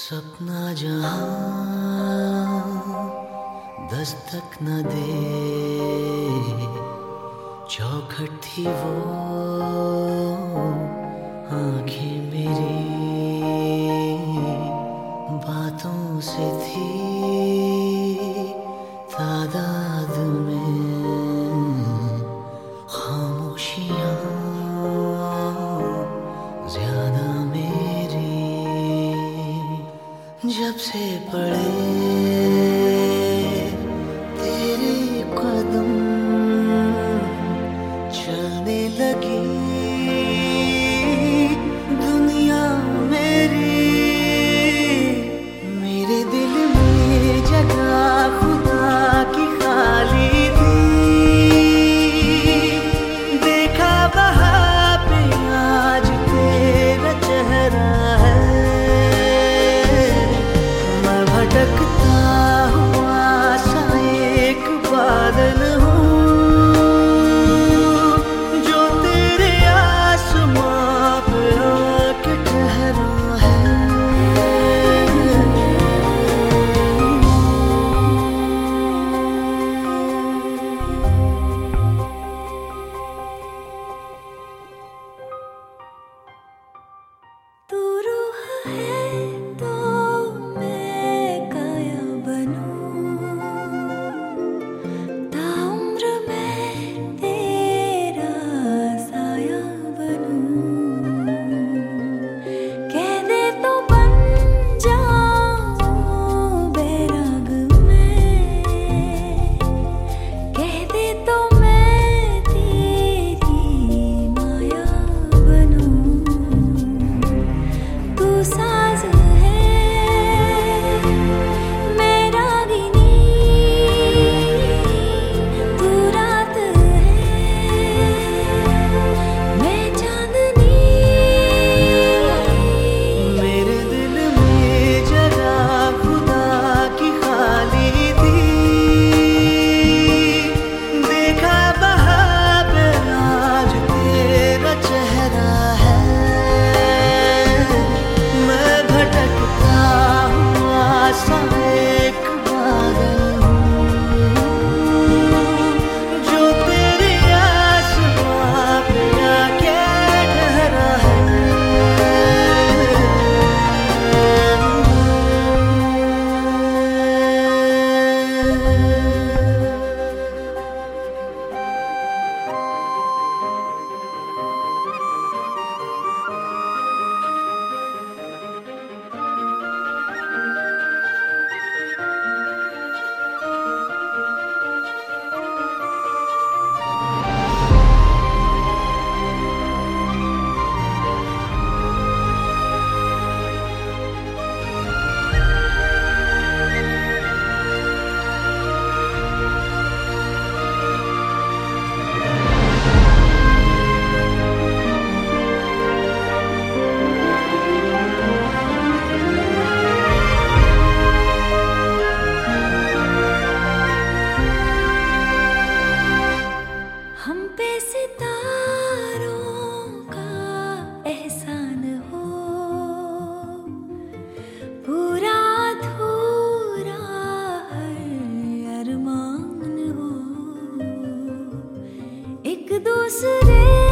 सपना जहां दस्तक न दे, चौखट थी वो आंखें मेरी, बातों से थी तादाद में खामोशियां ज्यादा मेरी। जब से पड़े तेरे कदम चलने लगी दुनिया मेरी, मेरे दिल में जगह खुदा की खाली थी। देखा वहाँ पे आज तेरा चेहरा है, मैं भटकता हुआ सा एक बादल हूँ जो तेरे आसमां पे आके ठहरा है। तू रूह है तो मैं काया बनूं, ताउम्र मैं तेरा साया बनूं। कह दे तो बन जाऊं बैराग मैं, कह दे तो मैं तेरी माया बनूं। तू साज है मैं रागिनी, तू रात है मैं चांदनी। मेरे दिल में जगह खुदा की खाली थी। देखा वहाँ पे आज तेरा चेहरा है, मैं भटकता हुआ सा एक बादल हूँ जो तेरे आसमां पे आके ठहरा है। हम पे सितारों का एहसान हो, पूरा अधूरा हर अरमान हो, एक दूसरे